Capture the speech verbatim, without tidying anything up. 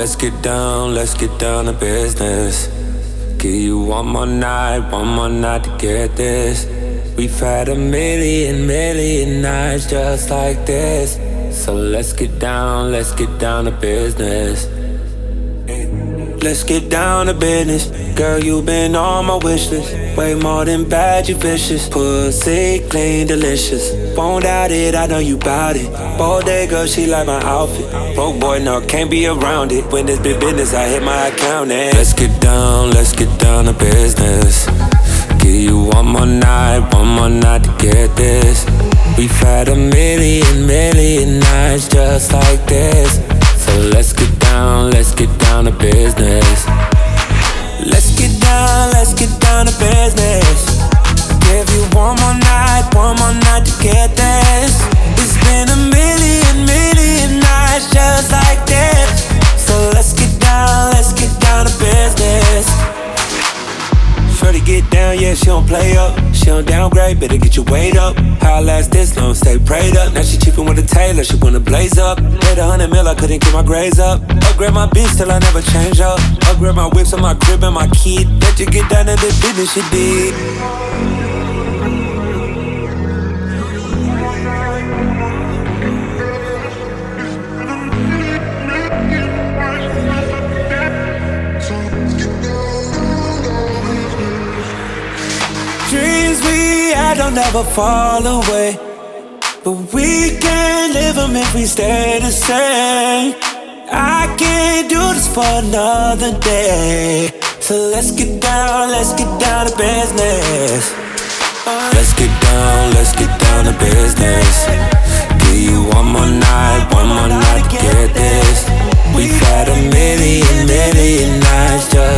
let's get down, let's get down to business. Give you one more night, one more night to get this. We've had a million, million nights just like this. So let's get down, let's get down to business. Let's get down to business. Girl, you been on my wish list. Way more than bad, you vicious. Pussy clean, delicious. Won't doubt it, I know you bout it. Bodega, she like my outfit. Broke boy, no, can't be around it. When it's big business, I hit my account and let's get down, let's get down to business. Give you one more night, one more night to get this. We've had a million, million nights just like this. So let's get down, let's get down to business. Let's get down, let's get down to business. Give you one more night, one more night to get this. It's been a million, million nights just like this. So let's get down, let's get down to business. Shorty get down, yeah, she don't play up. She don't downgrade, better get your weight up. How I last this long, stay prayed up. Now she chiefin' with a tailor, she wanna blaze up. Made a hundred mil, I couldn't get my grades up. Upgrade my bitch till I never change up. Upgrade my whips on my crib and my kid. Let you get down to the business you did. Dreams we had don't never fall away, but we can't live them if we stay the same. I can't do this for another day. So let's get down, let's get down to business. Let's get down, let's get down to business. Give you one more night, one more night to get this. We've had a million, million nights just